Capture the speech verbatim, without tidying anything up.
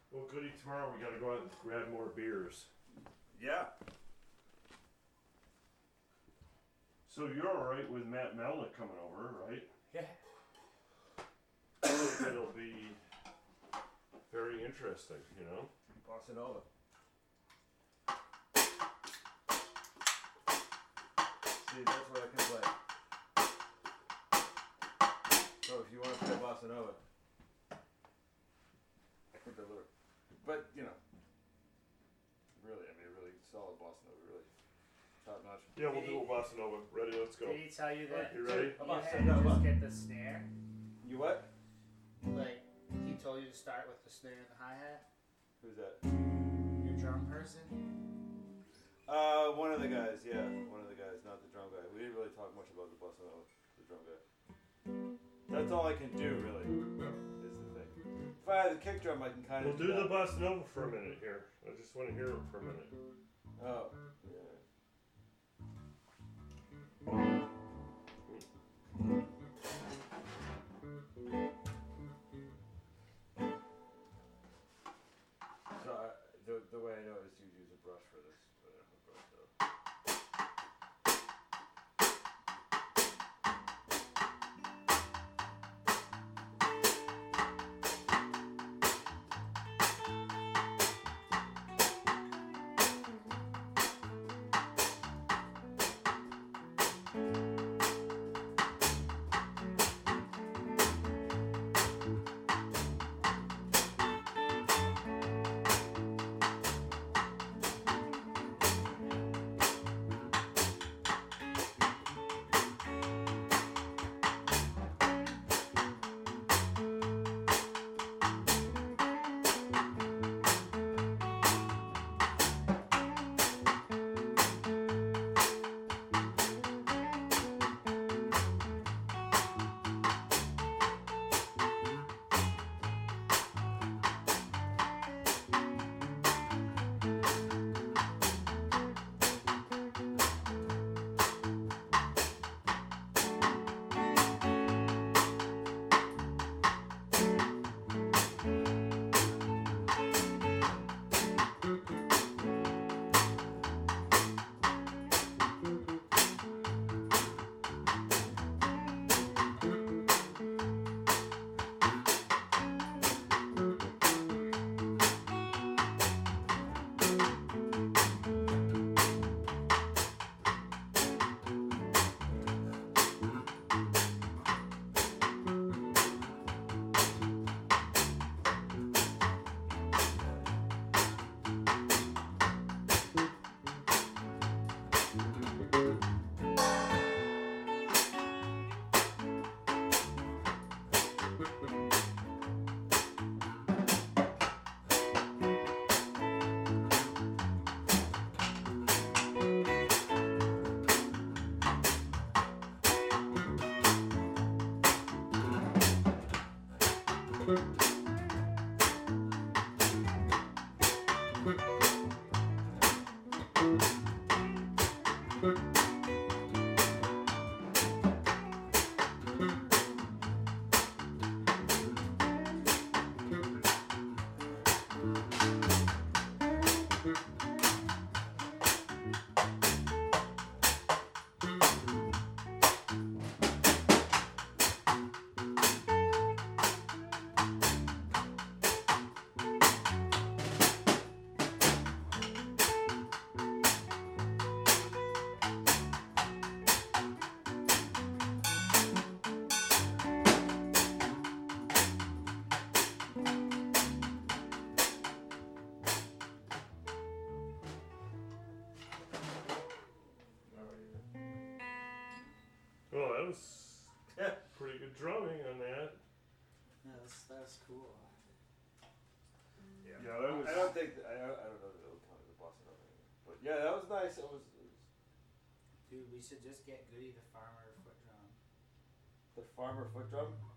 Well, goody, tomorrow we gotta go out and grab more beers. Yeah. So you're alright with Matt Melnick coming over, right? Yeah. It'll be very interesting, you know? Bossa Nova. See, that's what I can play. So if you want to play Bossa Nova, I can deliver. But, you know, really, I mean, really solid Bossa Nova, really top notch. Yeah, we'll do a Bossa Nova. Ready, let's go. Did he tell you that You ready? you About had set to up, just huh? get the snare? You what? Like, he told you to start with the snare and the hi-hat? Who's that? Your drum person? Uh, one of the guys, yeah. One of the guys, not the drum guy. We didn't really talk much about the Bossa Nova, the drum guy. That's all I can do, really, is the thing. If I had the kick drum, I can kind We'll of do do the that. Bossa Nova for a minute here. I just want to hear it for a minute. Oh, yeah. So, I, the, the way I know is you use a brush for this. But I don't have a brush, though. Well, that was pretty good drumming on that. Yeah, that's, that's cool. Yeah, Yeah, that was. I don't think I don't, I don't know that it'll count as a Bossa Nova anymore. But yeah, that was nice. It was, it was Dude, we should just get Goody the farmer foot drum. the farmer foot drum.